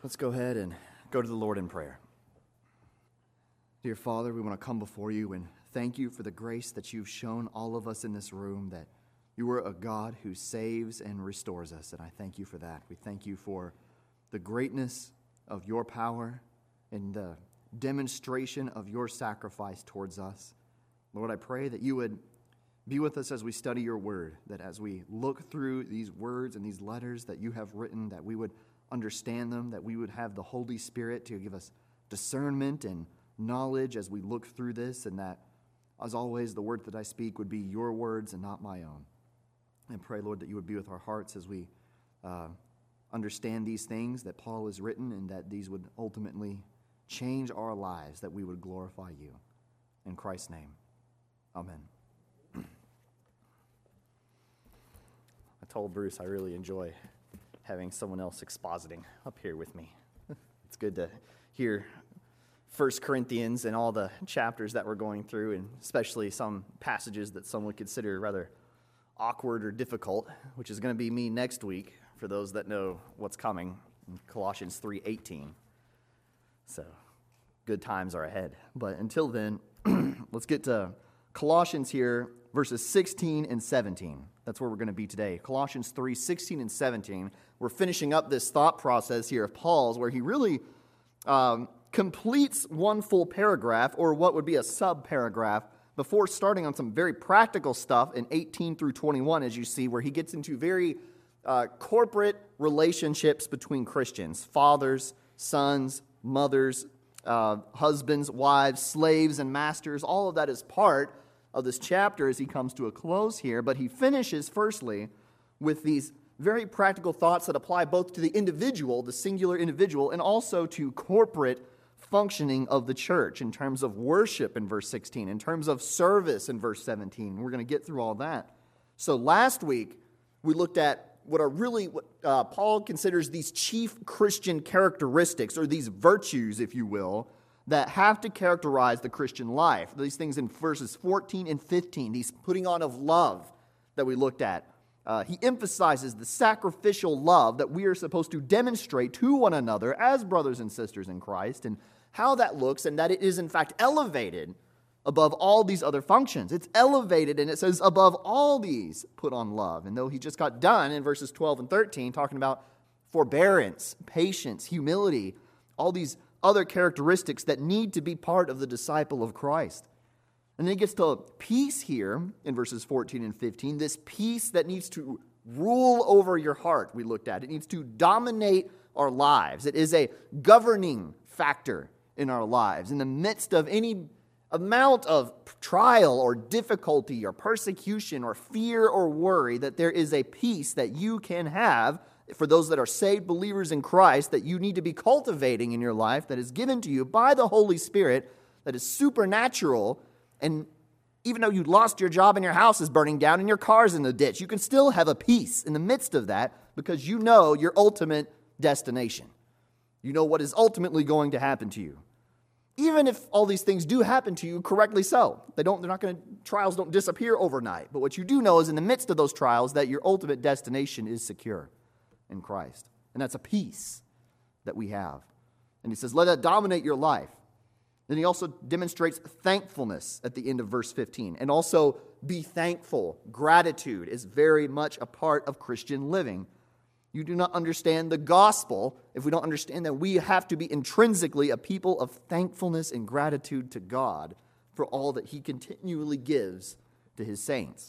Let's go ahead and go to the Lord in prayer. Dear Father, we want to come before you and thank you for the grace that you've shown all of us in this room, that you are a God who saves and restores us, and I thank you for that. We thank you for the greatness of your power and the demonstration of your sacrifice towards us. Lord, I pray that you would be with us as we study your word, that as we look through these words and these letters that you have written, that we would understand them, that we would have the Holy Spirit to give us discernment and knowledge as we look through this, and that, as always, the words that I speak would be your words and not my own. And pray, Lord, that you would be with our hearts as we understand these things that Paul has written, and that these would ultimately change our lives, that we would glorify you. In Christ's name, amen. I told Bruce I really enjoy having someone else expositing up here with me. It's good to hear 1 Corinthians and all the chapters that we're going through, and especially some passages that some would consider rather awkward or difficult, which is going to be me next week, for those that know what's coming, in Colossians 3:18. So, good times are ahead. But until then, let's get to Colossians here, verses 16 and 17. That's where we're going to be today. Colossians 3:16 and 17. We're finishing up this thought process here of Paul's, where he really completes one full paragraph, or what would be a sub-paragraph, before starting on some very practical stuff in 18 through 21, as you see, where he gets into very corporate relationships between Christians, fathers, sons, mothers, husbands, wives, slaves, and masters. All of that is part of this chapter as he comes to a close here, but he finishes firstly with these very practical thoughts that apply both to the individual, the singular individual, and also to corporate functioning of the church in terms of worship in verse 16, in terms of service in verse 17. We're going to get through all that. So last week, we looked at what Paul considers these chief Christian characteristics, or these virtues, if you will, that have to characterize the Christian life. These things in verses 14 and 15, these putting on of love that we looked at. He emphasizes the sacrificial love that we are supposed to demonstrate to one another as brothers and sisters in Christ, and how that looks, and that it is in fact elevated above all these other functions. It's elevated, and it says, above all these, put on love. And though he just got done in verses 12 and 13 talking about forbearance, patience, humility, all these other characteristics that need to be part of the disciple of Christ. And then he gets to peace here in verses 14 and 15, this peace that needs to rule over your heart, we looked at. It needs to dominate our lives. It is a governing factor in our lives. In the midst of any amount of trial or difficulty or persecution or fear or worry, that there is a peace that you can have for those that are saved believers in Christ, that you need to be cultivating in your life, that is given to you by the Holy Spirit, that is supernatural. And even though you lost your job and your house is burning down and your car's in the ditch, you can still have a peace in the midst of that, because you know your ultimate destination. You know what is ultimately going to happen to you. Even if all these things do happen to you, correctly so. Trials don't disappear overnight. But what you do know is in the midst of those trials that your ultimate destination is secure in Christ. And that's a peace that we have. And he says, let that dominate your life. Then he also demonstrates thankfulness at the end of verse 15. And also be thankful. Gratitude is very much a part of Christian living. You do not understand the gospel if we don't understand that we have to be intrinsically a people of thankfulness and gratitude to God for all that he continually gives to his saints.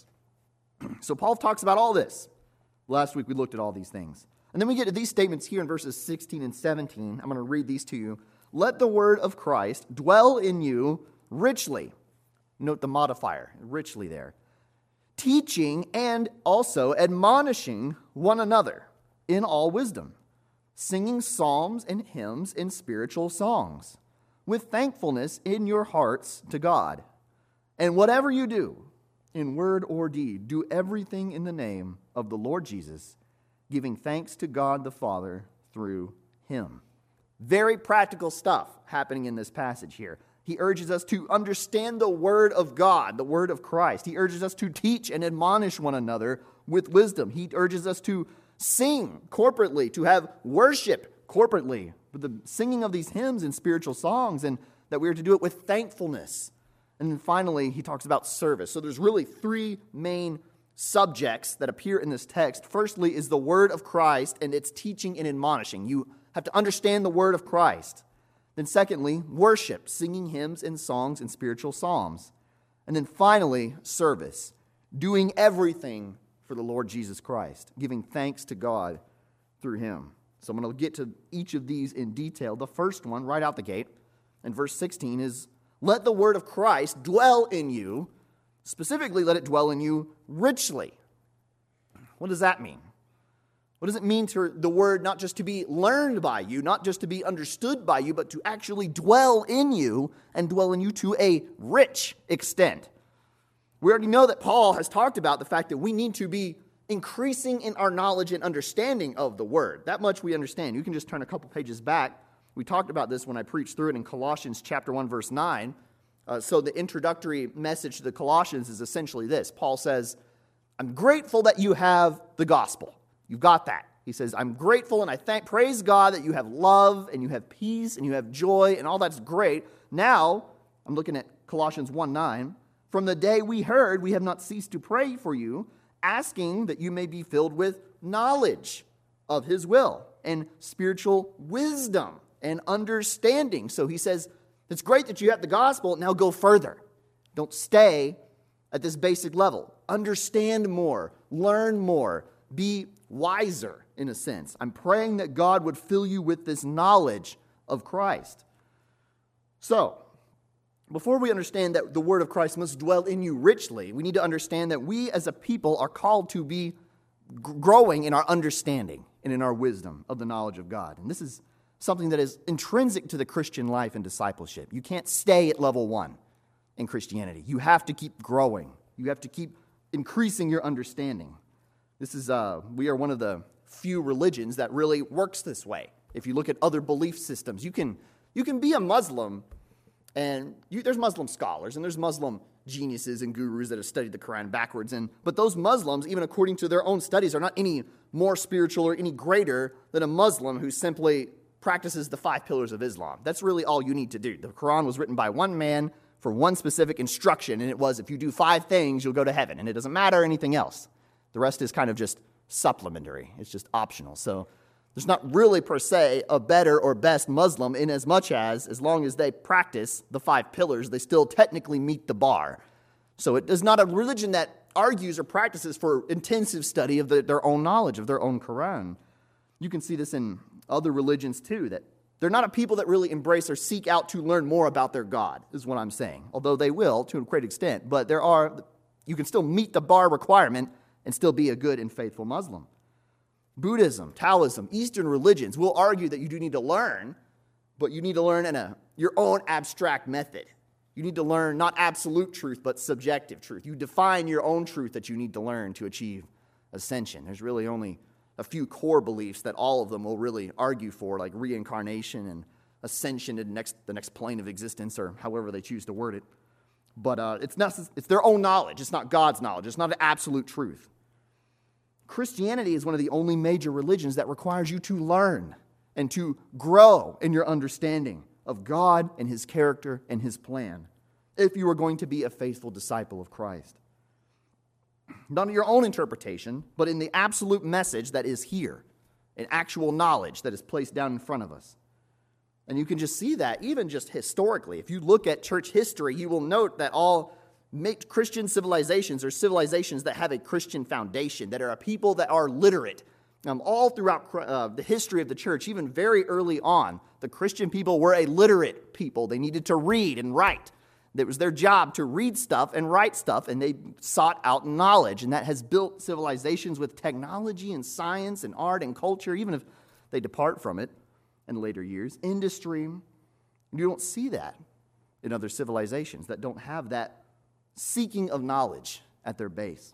So Paul talks about all this. Last week we looked at all these things. And then we get to these statements here in verses 16 and 17. I'm going to read these to you. Let the word of Christ dwell in you richly. Note the modifier, richly there. Teaching and also admonishing one another in all wisdom, singing psalms and hymns and spiritual songs, with thankfulness in your hearts to God. And whatever you do, in word or deed, do everything in the name of the Lord Jesus, giving thanks to God the Father through him. Very practical stuff happening in this passage here. He urges us to understand the word of God, the word of Christ. He urges us to teach and admonish one another with wisdom. He urges us to sing corporately, to have worship corporately, with the singing of these hymns and spiritual songs, and that we are to do it with thankfulness. And then finally, he talks about service. So there's really three main subjects that appear in this text. Firstly is the word of Christ and its teaching and admonishing. You have to understand the word of Christ. Then secondly, worship, singing hymns and songs and spiritual psalms. And then finally, service, doing everything for the Lord Jesus Christ, giving thanks to God through him. So I'm going to get to each of these in detail. The first one, right out the gate, in verse 16 is, let the word of Christ dwell in you. Specifically, let it dwell in you richly. What does that mean? What does it mean to the word not just to be learned by you, not just to be understood by you, but to actually dwell in you and dwell in you to a rich extent? We already know that Paul has talked about the fact that we need to be increasing in our knowledge and understanding of the word. That much we understand. You can just turn a couple pages back. We talked about this when I preached through it in Colossians chapter 1, verse 9. So the introductory message to the Colossians is essentially this. Paul says, I'm grateful that you have the gospel. You've got that. He says, I'm grateful and I praise God that you have love and you have peace and you have joy and all that's great. Now, I'm looking at Colossians 1:9. From the day we heard, we have not ceased to pray for you, asking that you may be filled with knowledge of his will and spiritual wisdom and understanding. So he says, it's great that you have the gospel. Now go further. Don't stay at this basic level. Understand more. Learn more. Be wiser, in a sense. I'm praying that God would fill you with this knowledge of Christ. So, before we understand that the word of Christ must dwell in you richly, we need to understand that we as a people are called to be growing in our understanding and in our wisdom of the knowledge of God. And this is something that is intrinsic to the Christian life and discipleship. You can't stay at level 1 in Christianity. You have to keep growing. You have to keep increasing your understanding. We are one of the few religions that really works this way. If you look at other belief systems, you can be a Muslim, and there's Muslim scholars and there's Muslim geniuses and gurus that have studied the Quran backwards. But those Muslims, even according to their own studies, are not any more spiritual or any greater than a Muslim who simply practices the 5 pillars of Islam. That's really all you need to do. The Quran was written by one man for one specific instruction, and it was if you do 5 things, you'll go to heaven, and it doesn't matter anything else. The rest is kind of just supplementary. It's just optional. So there's not really per se a better or best Muslim in as much as long as they practice the 5 pillars, they still technically meet the bar. So it is not a religion that argues or practices for intensive study of their own knowledge, of their own Quran. You can see this in other religions too, that they're not a people that really embrace or seek out to learn more about their God, is what I'm saying. Although they will to a great extent, but you can still meet the bar requirement and still be a good and faithful Muslim. Buddhism, Taoism, Eastern religions will argue that you do need to learn, but you need to learn in your own abstract method. You need to learn not absolute truth, but subjective truth. You define your own truth that you need to learn to achieve ascension. There's really only a few core beliefs that all of them will really argue for, like reincarnation and ascension to the next plane of existence, or however they choose to word it. But it's their own knowledge. It's not God's knowledge. It's not an absolute truth. Christianity is one of the only major religions that requires you to learn and to grow in your understanding of God and his character and his plan if you are going to be a faithful disciple of Christ. Not in your own interpretation, but in the absolute message that is here, an actual knowledge that is placed down in front of us. And you can just see that even just historically. If you look at church history, you will note that all Christian civilizations are civilizations that have a Christian foundation, that are a people that are literate. All throughout the history of the church, even very early on, the Christian people were a literate people. They needed to read and write. It was their job to read stuff and write stuff, and they sought out knowledge. And that has built civilizations with technology and science and art and culture, even if they depart from it in later years. Industry, you don't see that in other civilizations that don't have that seeking of knowledge at their base.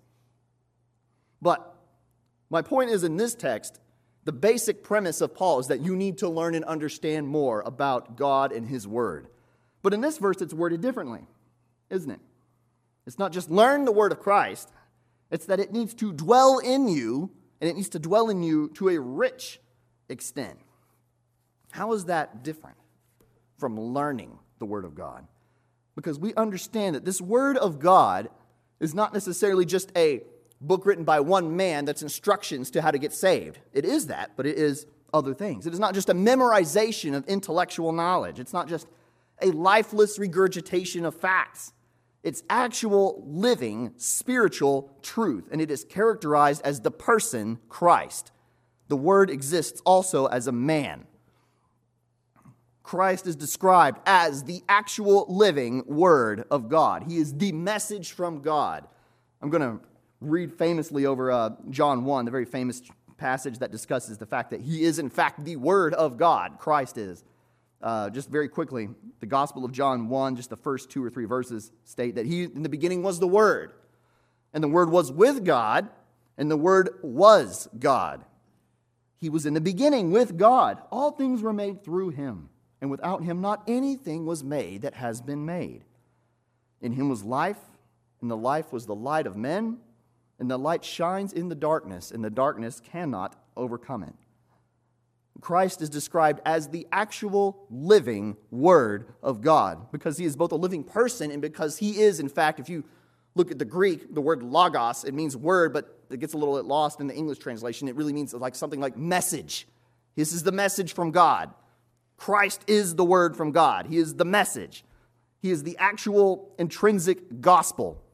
But my point is, in this text, the basic premise of Paul is that you need to learn and understand more about God and his word. But in this verse, it's worded differently, isn't it? It's not just learn the word of Christ. It's that it needs to dwell in you, and it needs to dwell in you to a rich extent. How is that different from learning the Word of God? Because we understand that this Word of God is not necessarily just a book written by one man that's instructions to how to get saved. It is that, but it is other things. It is not just a memorization of intellectual knowledge. It's not just a lifeless regurgitation of facts. It's actual living spiritual truth, and it is characterized as the person Christ. The Word exists also as a man. Christ is described as the actual living Word of God. He is the message from God. I'm going to read famously over John 1, the very famous passage that discusses the fact that He is in fact the Word of God. Christ is. Just very quickly, the Gospel of John 1, just the first 2 or 3 verses state that He in the beginning was the Word, and the Word was with God, and the Word was God. He was in the beginning with God. All things were made through Him, and without Him not anything was made that has been made. In Him was life, and the life was the light of men, and the light shines in the darkness, and the darkness cannot overcome it. Christ is described as the actual living Word of God because He is both a living person and because He is, in fact, if you look at the Greek, the word logos, it means word, but it gets a little bit lost in the English translation. It really means like something like message. This is the message from God. Christ is the Word from God. He is the message. He is the actual intrinsic gospel.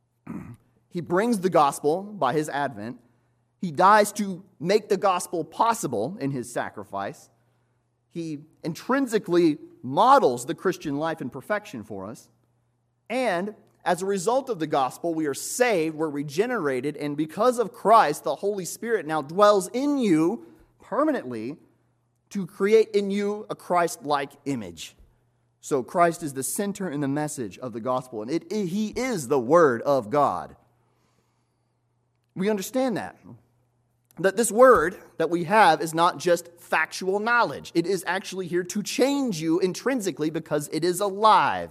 He brings the gospel by His advent. He dies to make the gospel possible in His sacrifice. He intrinsically models the Christian life in perfection for us. And as a result of the gospel, we are saved, we're regenerated, and because of Christ, the Holy Spirit now dwells in you permanently to create in you a Christ-like image. So Christ is the center and the message of the gospel, and He is the Word of God. We understand that this Word that we have is not just factual knowledge. It is actually here to change you intrinsically because it is alive.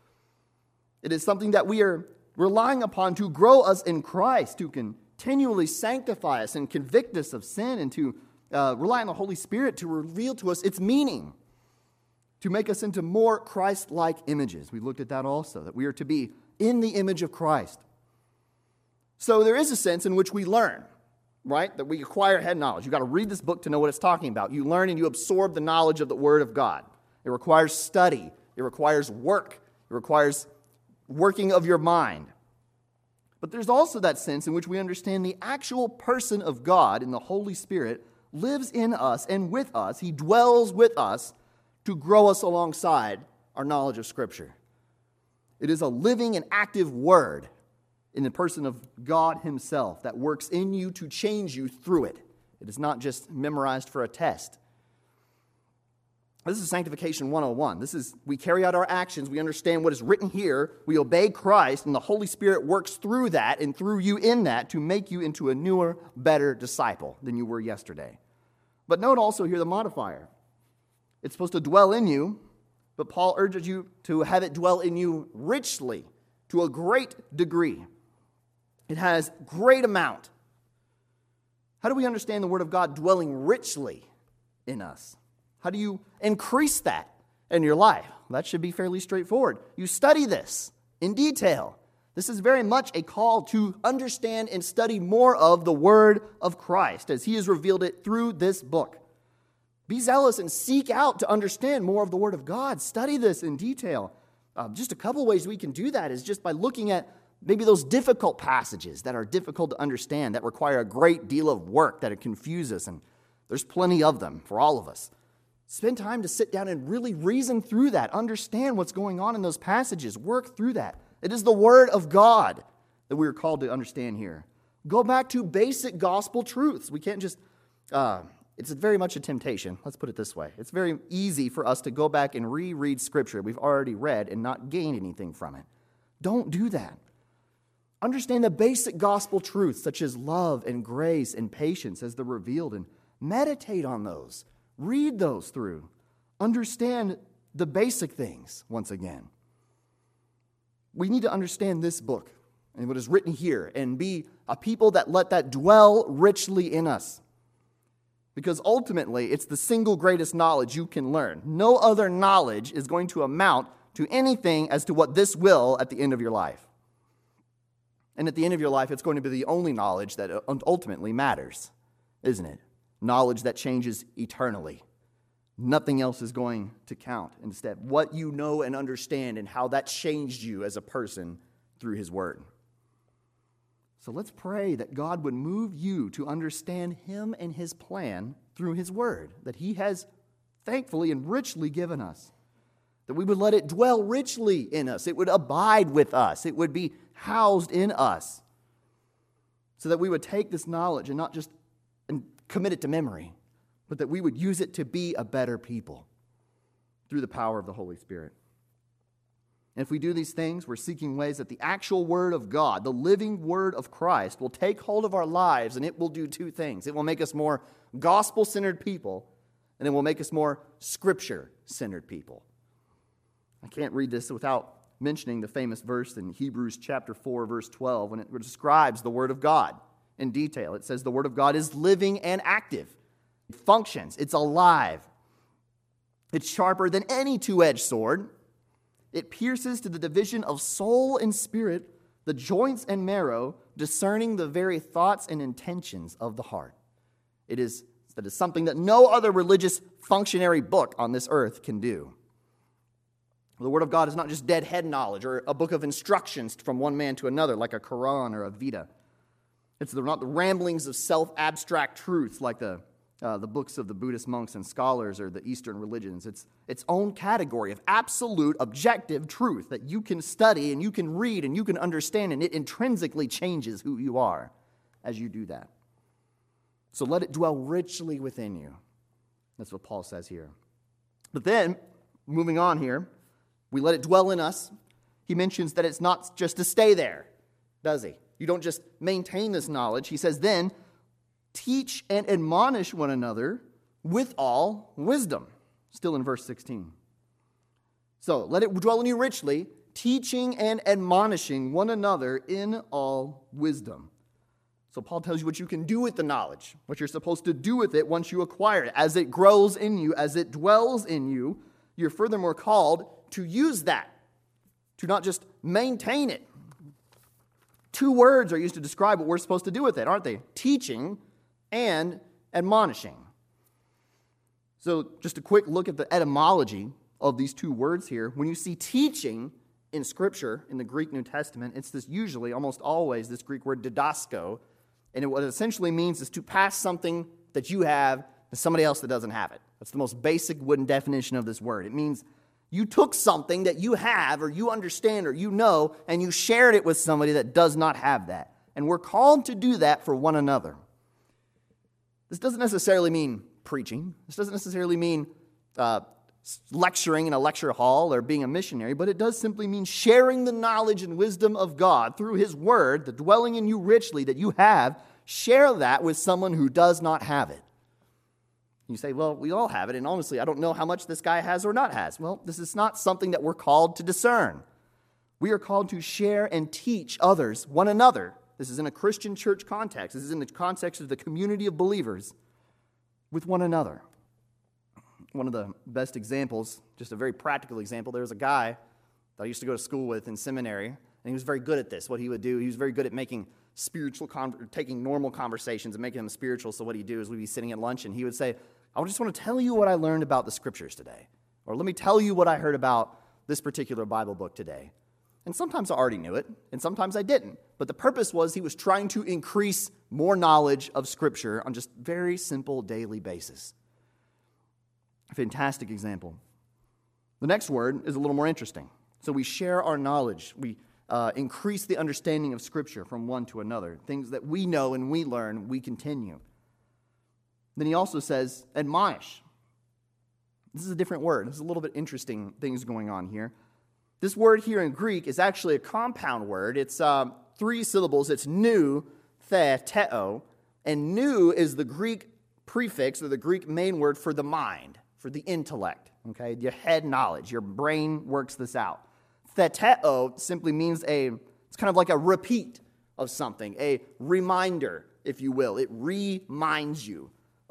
It is something that we are relying upon to grow us in Christ, to continually sanctify us and convict us of sin, and to rely on the Holy Spirit to reveal to us its meaning, to make us into more Christ-like images. We looked at that also, that we are to be in the image of Christ. So there is a sense in which we learn, right? That we acquire head knowledge. You've got to read this book to know what it's talking about. You learn and you absorb the knowledge of the Word of God. It requires study. It requires work. It requires working of your mind. But there's also that sense in which we understand the actual person of God in the Holy Spirit lives in us and with us. He dwells with us to grow us alongside our knowledge of Scripture. It is a living and active Word in the person of God Himself that works in you to change you through it. It is not just memorized for a test. This is Sanctification 101. We carry out our actions, we understand what is written here, we obey Christ, and the Holy Spirit works through that and through you in that to make you into a newer, better disciple than you were yesterday. But note also here the modifier. It's supposed to dwell in you, but Paul urges you to have it dwell in you richly, to a great degree. It has great amount. How do we understand the Word of God dwelling richly in us? How do you increase that in your life? That should be fairly straightforward. You study this in detail. This is very much a call to understand and study more of the Word of Christ as He has revealed it through this book. Be zealous and seek out to understand more of the Word of God. Study this in detail. Just a couple ways we can do that is just by looking at maybe those difficult passages that are difficult to understand, that require a great deal of work, that confuse us, and there's plenty of them for all of us. Spend time to sit down and really reason through that, understand what's going on in those passages, work through that. It is the Word of God that we are called to understand here. Go back to basic gospel truths. We can't just, it's very much a temptation, let's put it this way. It's very easy for us to go back and reread Scripture we've already read and not gain anything from it. Don't do that. Understand the basic gospel truths such as love and grace and patience as they're revealed, and meditate on those. Read those through. Understand the basic things once again. We need to understand this book and what is written here and be a people that let that dwell richly in us. Because ultimately, it's the single greatest knowledge you can learn. No other knowledge is going to amount to anything as to what this will at the end of your life. And at the end of your life, it's going to be the only knowledge that ultimately matters, isn't it? Knowledge that changes eternally. Nothing else is going to count. Instead, what you know and understand and how that changed you as a person through His Word. So let's pray that God would move you to understand Him and His plan through His Word that He has thankfully and richly given us. That we would let it dwell richly in us. It would abide with us. It would be housed in us. So that we would take this knowledge and not just commit it to memory, but that we would use it to be a better people through the power of the Holy Spirit. And if we do these things, we're seeking ways that the actual Word of God, the living Word of Christ, will take hold of our lives, and it will do two things. It will make us more gospel-centered people, and it will make us more Scripture-centered people. I can't read this without mentioning the famous verse in Hebrews chapter 4, verse 12, when it describes the Word of God in detail. It says the Word of God is living and active. It functions. It's alive. It's sharper than any two-edged sword. It pierces to the division of soul and spirit, the joints and marrow, discerning the very thoughts and intentions of the heart. That is something that no other religious functionary book on this earth can do. The Word of God is not just dead head knowledge or a book of instructions from one man to another like a Quran or a Veda. It's not the ramblings of self-abstract truths like the books of the Buddhist monks and scholars or the Eastern religions. It's its own category of absolute, objective truth that you can study and you can read and you can understand, and it intrinsically changes who you are as you do that. So let it dwell richly within you. That's what Paul says here. But then, moving on here, we let it dwell in us. He mentions that it's not just to stay there, does he? You don't just maintain this knowledge. He says, then, teach and admonish one another with all wisdom. Still in verse 16. So, let it dwell in you richly, teaching and admonishing one another in all wisdom. So Paul tells you what you can do with the knowledge, what you're supposed to do with it once you acquire it. As it grows in you, as it dwells in you, you're furthermore called to use that, to not just maintain it. Two words are used to describe what we're supposed to do with it, aren't they? Teaching and admonishing. So just a quick look at the etymology of these two words here. When you see teaching in Scripture, in the Greek New Testament, it's this usually, almost always, this Greek word didasko. And what it essentially means is to pass something that you have to somebody else that doesn't have it. That's the most basic wooden definition of this word. It means you took something that you have or you understand or you know and you shared it with somebody that does not have that. And we're called to do that for one another. This doesn't necessarily mean preaching. This doesn't necessarily mean lecturing in a lecture hall or being a missionary, but it does simply mean sharing the knowledge and wisdom of God through His Word, the dwelling in you richly that you have. Share that with someone who does not have it. You say, well, we all have it, and honestly, I don't know how much this guy has or not has. Well, this is not something that we're called to discern. We are called to share and teach others, one another. This is in a Christian church context. This is in the context of the community of believers with one another. One of the best examples, just a very practical example, there was a guy that I used to go to school with in seminary, and he was very good at this. What he would do, he was very good at making taking normal conversations and making them spiritual. So what he'd do is we'd be sitting at lunch, and he would say, I just want to tell you what I learned about the Scriptures today. Or let me tell you what I heard about this particular Bible book today. And sometimes I already knew it, and sometimes I didn't. But the purpose was he was trying to increase more knowledge of Scripture on just very simple daily basis. A fantastic example. The next word is a little more interesting. So we share our knowledge. We increase the understanding of Scripture from one to another. Things that we know and we learn, we continue. Then he also says, admonish. This is a different word. There's a little bit interesting things going on here. This word here in Greek is actually a compound word. It's 3 syllables. It's nu, teo. And nu is the Greek prefix or the Greek main word for the mind, for the intellect. Okay, your head knowledge. Your brain works this out. Theteo simply means it's kind of like a repeat of something, a reminder, if you will. It reminds you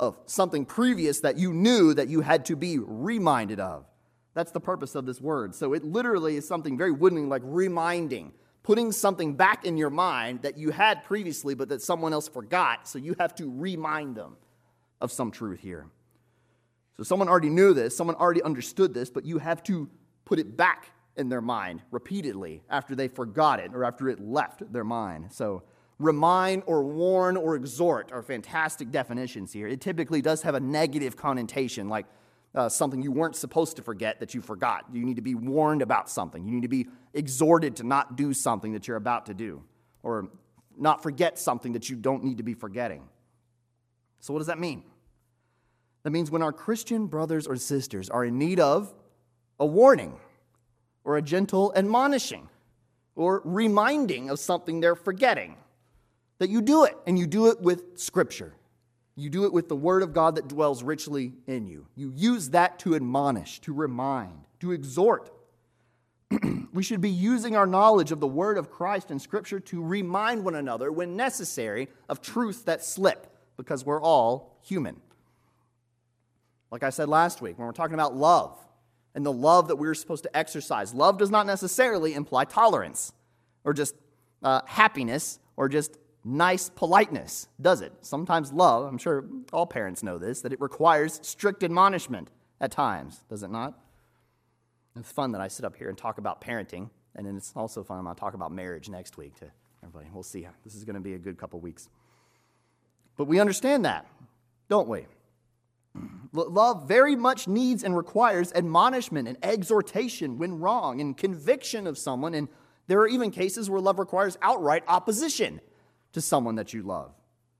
of something previous that you knew that you had to be reminded of. That's the purpose of this word. So it literally is something very woodenly like reminding, putting something back in your mind that you had previously but that someone else forgot, so you have to remind them of some truth here. So someone already knew this, someone already understood this, but you have to put it back in their mind repeatedly after they forgot it or after it left their mind. So remind or warn or exhort are fantastic definitions here. It typically does have a negative connotation, like something you weren't supposed to forget that you forgot. You need to be warned about something. You need to be exhorted to not do something that you're about to do, or not forget something that you don't need to be forgetting. So what does that mean? That means when our Christian brothers or sisters are in need of a warning or a gentle admonishing or reminding of something they're forgetting, that you do it, and you do it with Scripture. You do it with the Word of God that dwells richly in you. You use that to admonish, to remind, to exhort. We should be using our knowledge of the Word of Christ and Scripture to remind one another, when necessary, of truths that slip, because we're all human. Like I said last week, when we're talking about love, and the love that we're supposed to exercise, love does not necessarily imply tolerance, or just happiness, or just nice politeness, does it? Sometimes love, I'm sure all parents know this, that it requires strict admonishment at times, does it not? It's fun that I sit up here and talk about parenting, and then it's also fun I'll talk about marriage next week to everybody. We'll see. This is going to be a good couple weeks. But we understand that, don't we? Love very much needs and requires admonishment and exhortation when wrong and conviction of someone, and there are even cases where love requires outright opposition to someone that you love.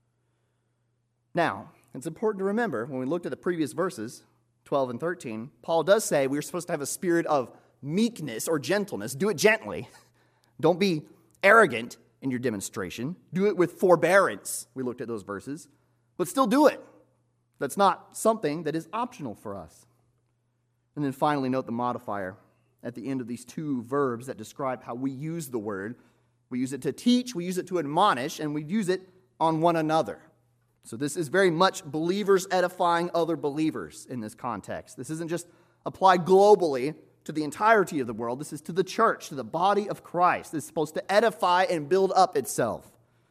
Now, it's important to remember, when we looked at the previous verses, 12 and 13, Paul does say we're supposed to have a spirit of meekness or gentleness. Do it gently. Don't be arrogant in your demonstration. Do it with forbearance. We looked at those verses. But still do it. That's not something that is optional for us. And then finally, note the modifier at the end of these two verbs that describe how we use the word. We use it to teach, we use it to admonish, and we use it on one another. So this is very much believers edifying other believers in this context. This isn't just applied globally to the entirety of the world. This is to the church, to the body of Christ. This is supposed to edify and build up itself.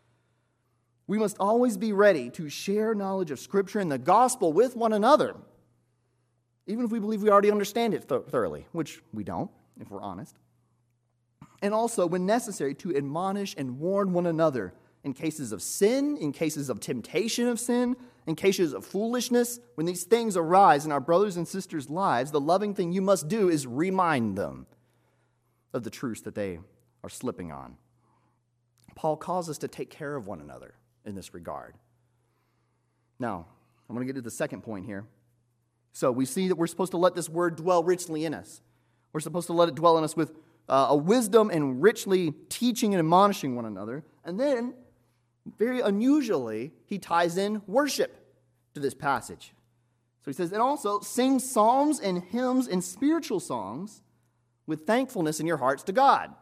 We must always be ready to share knowledge of Scripture and the gospel with one another, even if we believe we already understand it thoroughly, which we don't, if we're honest. And also, when necessary, to admonish and warn one another in cases of sin, in cases of temptation of sin, in cases of foolishness. When these things arise in our brothers and sisters' lives, the loving thing you must do is remind them of the truths that they are slipping on. Paul calls us to take care of one another in this regard. Now, I'm going to get to the second point here. So we see that we're supposed to let this word dwell richly in us. We're supposed to let it dwell in us with a wisdom and richly teaching and admonishing one another. And then, very unusually, he ties in worship to this passage. So he says, and also sing psalms and hymns and spiritual songs with thankfulness in your hearts to God.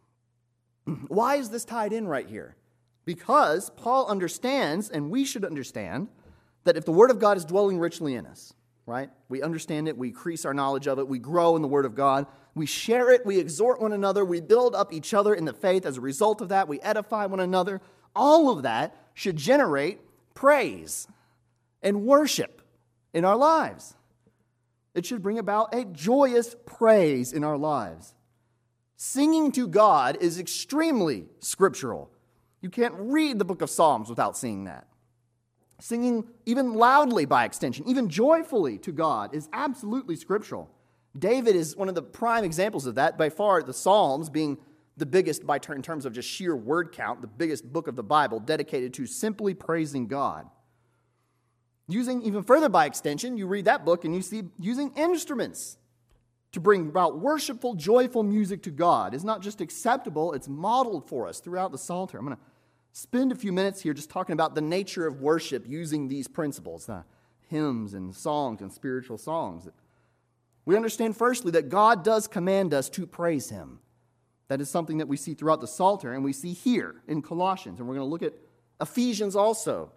Why is this tied in right here? Because Paul understands, and we should understand, that if the Word of God is dwelling richly in us, right? We understand it, we increase our knowledge of it, we grow in the Word of God, we share it, we exhort one another, we build up each other in the faith. As a result of that, we edify one another. All of that should generate praise and worship in our lives. It should bring about a joyous praise in our lives. Singing to God is extremely scriptural. You can't read the book of Psalms without seeing that. Singing even loudly by extension, even joyfully to God is absolutely scriptural. David is one of the prime examples of that, by far the Psalms being the biggest in terms of just sheer word count, the biggest book of the Bible dedicated to simply praising God. Using even further by extension, you read that book and you see using instruments to bring about worshipful, joyful music to God is not just acceptable, it's modeled for us throughout the Psalter. I'm going to spend a few minutes here just talking about the nature of worship using these principles, hymns and songs and spiritual songs. We understand firstly that God does command us to praise Him. That is something that we see throughout the Psalter and we see here in Colossians. And we're going to look at Ephesians also,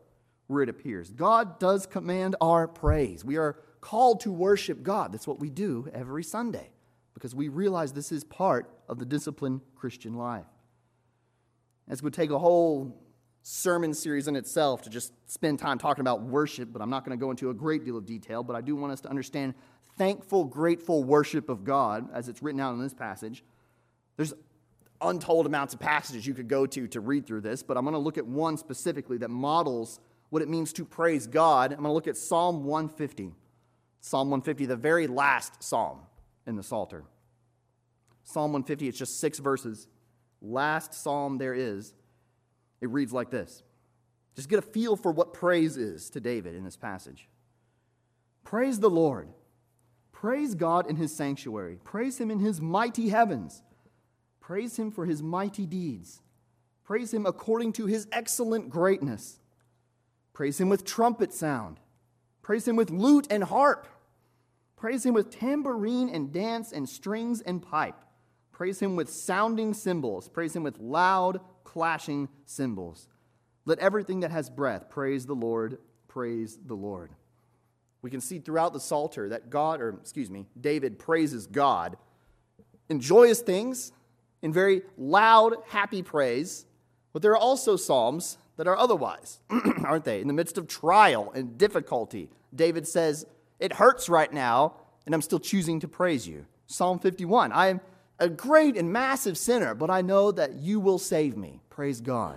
where it appears. God does command our praise. We are called to worship God. That's what we do every Sunday because we realize this is part of the disciplined Christian life. This would take a whole sermon series in itself to just spend time talking about worship, but I'm not going to go into a great deal of detail, but I do want us to understand thankful, grateful worship of God as it's written out in this passage. There's untold amounts of passages you could go to read through this, but I'm going to look at one specifically that models what it means to praise God. I'm going to look at Psalm 150. Psalm 150, the very last psalm in the Psalter. Psalm 150, it's just 6 verses. Last psalm there is. It reads like this. Just get a feel for what praise is to David in this passage. Praise the Lord. Praise God in his sanctuary. Praise him in his mighty heavens. Praise him for his mighty deeds. Praise him according to his excellent greatness. Praise him with trumpet sound. Praise him with lute and harp. Praise him with tambourine and dance and strings and pipe. Praise him with sounding cymbals. Praise him with loud, clashing cymbals. Let everything that has breath praise the Lord. Praise the Lord. We can see throughout the Psalter that David praises God in joyous things, in very loud, happy praise. But there are also psalms that are otherwise, aren't they? In the midst of trial and difficulty, David says, it hurts right now, and I'm still choosing to praise you. Psalm 51, I am a great and massive sinner, but I know that you will save me. Praise God.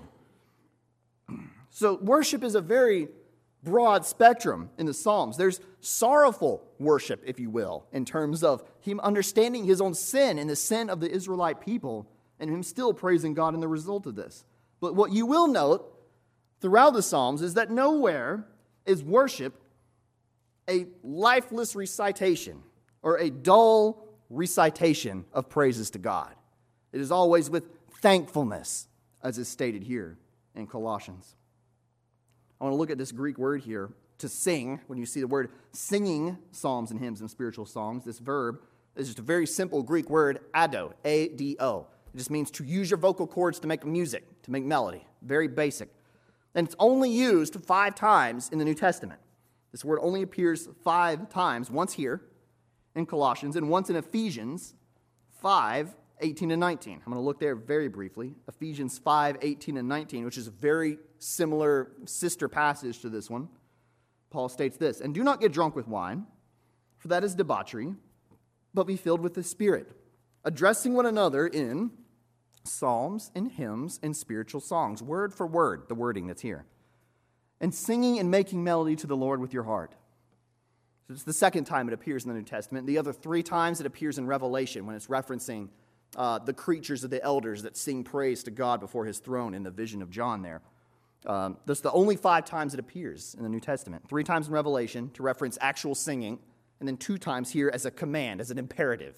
So worship is a very broad spectrum in the Psalms. There's sorrowful worship, if you will, in terms of him understanding his own sin and the sin of the Israelite people, and him still praising God in the result of this. But what you will note throughout the Psalms is that nowhere is worship a lifeless recitation or a dull recitation of praises to God. It is always with thankfulness, as is stated here in Colossians. I want to look at this Greek word here, to sing. When you see the word singing psalms and hymns and spiritual songs, this verb is just a very simple Greek word, ado, A-D-O. It just means to use your vocal cords to make music, to make melody. Very basic. And it's only used 5 times in the New Testament. This word only appears 5 times, once here in Colossians and once in Ephesians 5, 18 and 19. I'm going to look there very briefly. Ephesians 5, 18 and 19, which is a very similar sister passage to this one. Paul states this, and do not get drunk with wine, for that is debauchery, but be filled with the Spirit, addressing one another in psalms and hymns and spiritual songs, word for word, the wording that's here, and singing and making melody to the Lord with your heart. So it's the second time it appears in the New Testament. The other 3 times it appears in Revelation when it's referencing the creatures of the elders that sing praise to God before his throne in the vision of John there. That's the only 5 times it appears in the New Testament. 3 times in Revelation to reference actual singing, and then 2 times here as a command, as an imperative.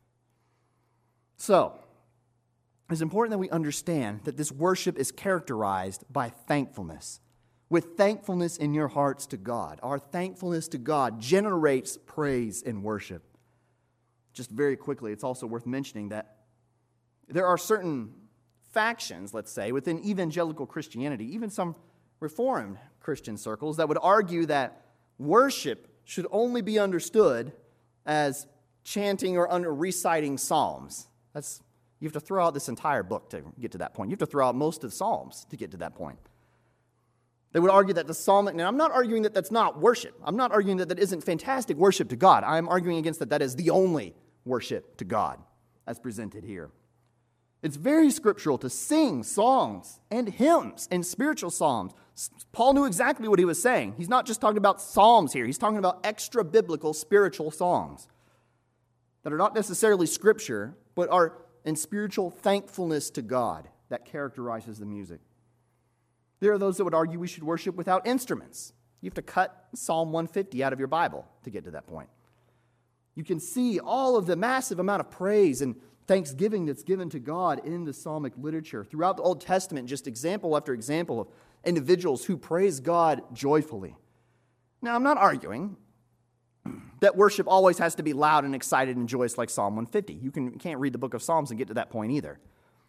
So, it's important that we understand that this worship is characterized by thankfulness. With thankfulness in your hearts to God. Our thankfulness to God generates praise and worship. Just very quickly, it's also worth mentioning that there are certain factions, let's say, within evangelical Christianity, even some Reformed Christian circles, that would argue that worship should only be understood as chanting or reciting psalms. You have to throw out this entire book to get to that point. You have to throw out most of the psalms to get to that point. They would argue that the psalm, and I'm not arguing that that's not worship. I'm not arguing that that isn't fantastic worship to God. I'm arguing against that is the only worship to God as presented here. It's very scriptural to sing songs and hymns and spiritual psalms. Paul knew exactly what he was saying. He's not just talking about psalms here. He's talking about extra-biblical spiritual songs that are not necessarily scripture, but are in spiritual thankfulness to God that characterizes the music. There are those that would argue we should worship without instruments. You have to cut Psalm 150 out of your Bible to get to that point. You can see all of the massive amount of praise and thanksgiving that's given to God in the psalmic literature. Throughout the Old Testament, just example after example of individuals who praise God joyfully. Now, I'm not arguing that worship always has to be loud and excited and joyous like Psalm 150. You can't read the book of Psalms and get to that point either.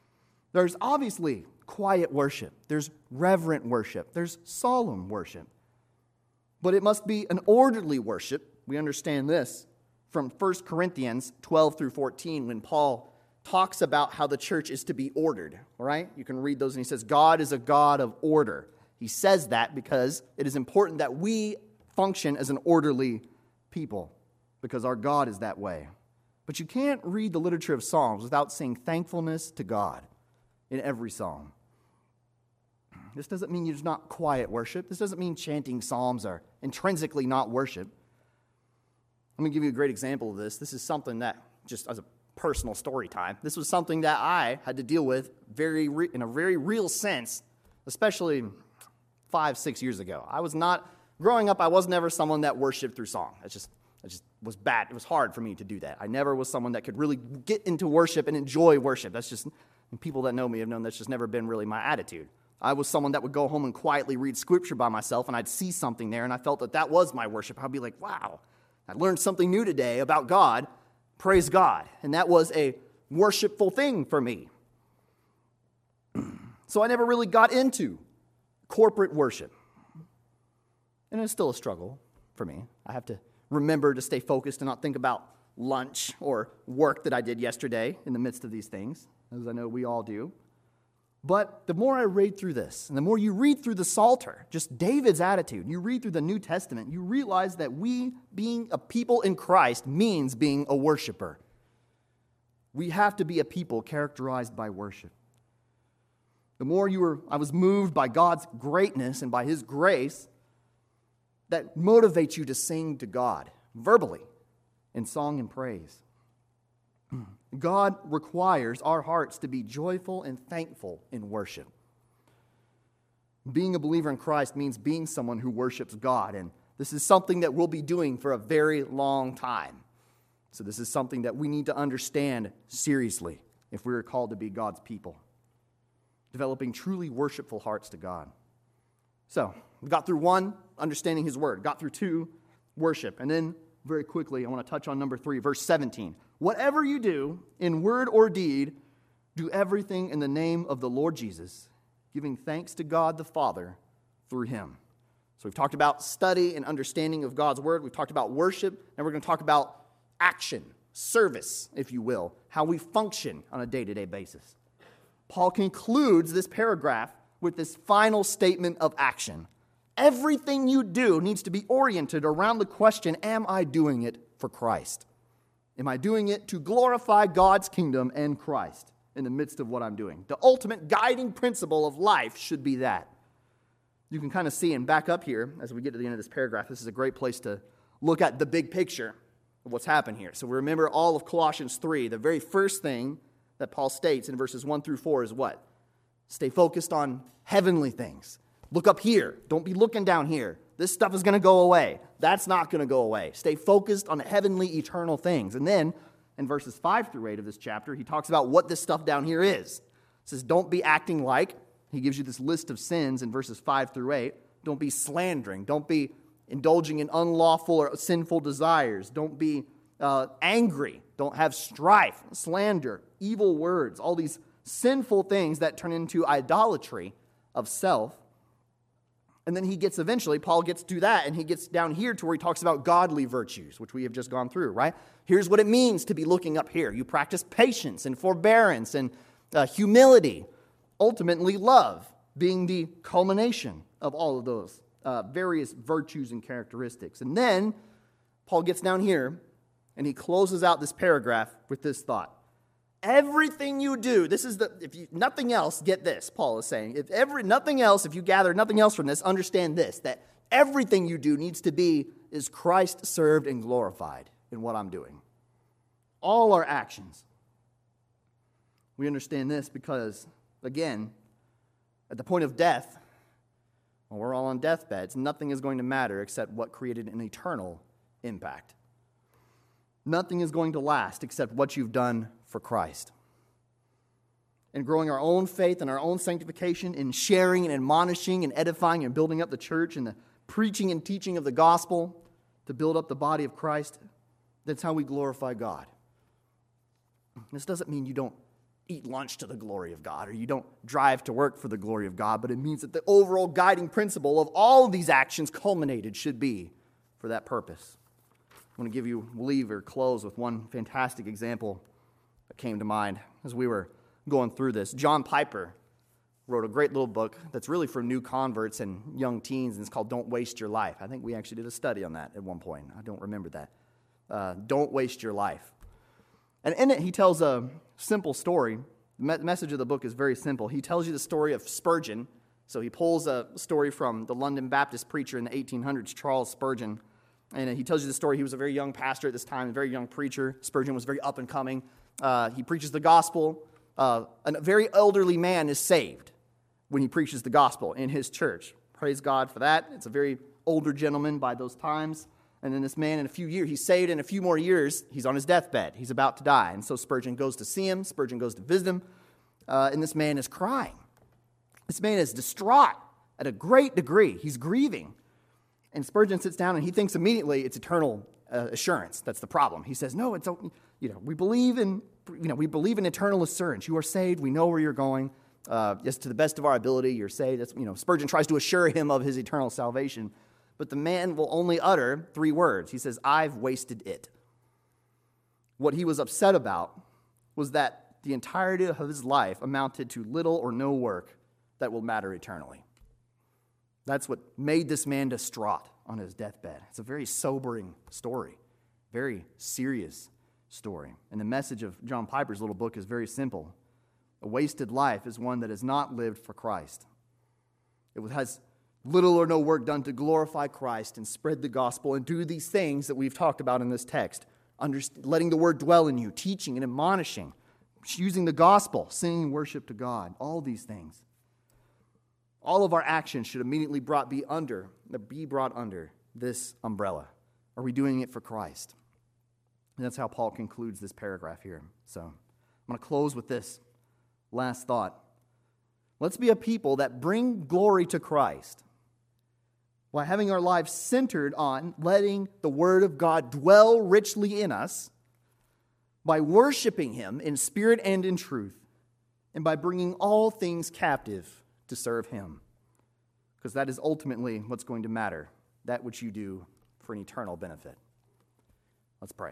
There's obviously quiet worship. There's reverent worship. There's solemn worship. But it must be an orderly worship. We understand this from 1 Corinthians 12 through 14 when Paul talks about how the church is to be ordered. All right? You can read those, and he says, God is a God of order. He says that because it is important that we function as an orderly people, because our God is that way. But you can't read the literature of Psalms without seeing thankfulness to God in every psalm. This doesn't mean there's not quiet worship. This doesn't mean chanting psalms are intrinsically not worship. Let me give you a great example of this. This is something that, just as a personal story time, this was something that I had to deal with in a very real sense, especially 5-6 years ago. Growing up, I was never someone that worshiped through song. It just was bad. It was hard for me to do that. I never was someone that could really get into worship and enjoy worship. And people that know me have known that's just never been really my attitude. I was someone that would go home and quietly read scripture by myself, and I'd see something there, and I felt that was my worship. I'd be like, wow, I learned something new today about God. Praise God. And that was a worshipful thing for me. So I never really got into corporate worship. And it's still a struggle for me. I have to remember to stay focused and not think about lunch or work that I did yesterday in the midst of these things, as I know we all do. But the more I read through this, and the more you read through the Psalter, just David's attitude, you read through the New Testament, you realize that we, being a people in Christ, means being a worshiper. We have to be a people characterized by worship. The more I was moved by God's greatness and by His grace, that motivates you to sing to God verbally in song and praise. God requires our hearts to be joyful and thankful in worship. Being a believer in Christ means being someone who worships God, and this is something that we'll be doing for a very long time. So this is something that we need to understand seriously if we are called to be God's people. Developing truly worshipful hearts to God. So, we got through 1, understanding His Word. Got through 2, worship. And then, very quickly, I want to touch on number 3, verse 17. Whatever you do, in word or deed, do everything in the name of the Lord Jesus, giving thanks to God the Father through Him. So we've talked about study and understanding of God's Word. We've talked about worship. And we're going to talk about action, service, if you will, how we function on a day-to-day basis. Paul concludes this paragraph with this final statement of action. Everything you do needs to be oriented around the question, am I doing it for Christ? Am I doing it to glorify God's kingdom and Christ in the midst of what I'm doing? The ultimate guiding principle of life should be that. You can kind of see and back up here as we get to the end of this paragraph. This is a great place to look at the big picture of what's happened here. So we remember all of Colossians 3. The very first thing that Paul states in verses 1 through 4 is what? Stay focused on heavenly things. Look up here. Don't be looking down here. This stuff is going to go away. That's not going to go away. Stay focused on heavenly, eternal things. And then, in verses 5 through 8 of this chapter, he talks about what this stuff down here is. He says, don't be acting like. He gives you this list of sins in verses 5 through 8. Don't be slandering. Don't be indulging in unlawful or sinful desires. Don't be angry. Don't have strife, slander, evil words, all these sinful things that turn into idolatry of self. And then Paul gets to that, and he gets down here to where he talks about godly virtues, which we have just gone through, right? Here's what it means to be looking up here. You practice patience and forbearance and humility, ultimately love being the culmination of all of those various virtues and characteristics. And then Paul gets down here, and he closes out this paragraph with this thought. Everything you do, nothing else, get this, Paul is saying. If you gather nothing else from this, understand this, that everything you do needs to be, is Christ served and glorified in what I'm doing. All our actions. We understand this because, again, at the point of death, when we're all on deathbeds, nothing is going to matter except what created an eternal impact. Nothing is going to last except what you've done for Christ. And growing our own faith and our own sanctification in sharing and admonishing and edifying and building up the church and the preaching and teaching of the gospel to build up the body of Christ, that's how we glorify God. This doesn't mean you don't eat lunch to the glory of God, or you don't drive to work for the glory of God, but it means that the overall guiding principle of all of these actions culminated should be for that purpose. I want to leave or close with one fantastic example that came to mind as we were going through this. John Piper wrote a great little book that's really for new converts and young teens, and it's called Don't Waste Your Life. I think we actually did a study on that at one point. I don't remember that. Don't Waste Your Life. And in it, he tells a simple story. The message of the book is very simple. He tells you the story of Spurgeon. So he pulls a story from the London Baptist preacher in the 1800s, Charles Spurgeon. And he tells you the story. He was a very young pastor at this time, a very young preacher. Spurgeon was very up and coming. He preaches the gospel. A very elderly man is saved when he preaches the gospel in his church. Praise God for that. It's a very older gentleman by those times. And then this man, in a few years, he's saved. In a few more years, he's on his deathbed. He's about to die. And so Spurgeon goes to see him. Spurgeon goes to visit him. And this man is crying. This man is distraught at a great degree. He's grieving. And Spurgeon sits down and he thinks immediately it's eternal assurance. That's the problem. He says, no, we believe in eternal assurance. You are saved. We know where you're going. Yes, to the best of our ability, you're saved. Spurgeon tries to assure him of his eternal salvation. But the man will only utter 3 words. He says, I've wasted it. What he was upset about was that the entirety of his life amounted to little or no work that will matter eternally. That's what made this man distraught on his deathbed. It's a very sobering story, very serious story. And the message of John Piper's little book is very simple. A wasted life is one that is not lived for Christ. It has little or no work done to glorify Christ and spread the gospel and do these things that we've talked about in this text. Letting the word dwell in you, teaching and admonishing, using the gospel, singing worship to God, all these things. All of our actions should immediately be brought under this umbrella. Are we doing it for Christ? And that's how Paul concludes this paragraph here. So I'm going to close with this last thought. Let's be a people that bring glory to Christ by having our lives centered on letting the Word of God dwell richly in us, by worshiping Him in spirit and in truth, and by bringing all things captive to serve Him. Because that is ultimately what's going to matter, that which you do for an eternal benefit. Let's pray.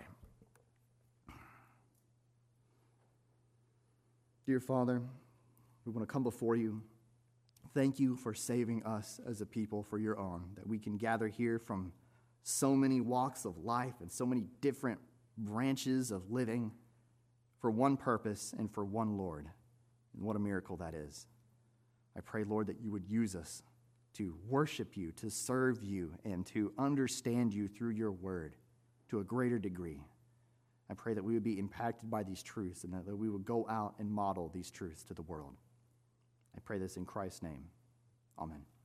Dear Father, we want to come before you. Thank you for saving us as a people for your own, that we can gather here from so many walks of life and so many different branches of living for one purpose and for one Lord. And what a miracle that is. I pray, Lord, that you would use us to worship you, to serve you, and to understand you through your word to a greater degree. I pray that we would be impacted by these truths and that we would go out and model these truths to the world. I pray this in Christ's name. Amen.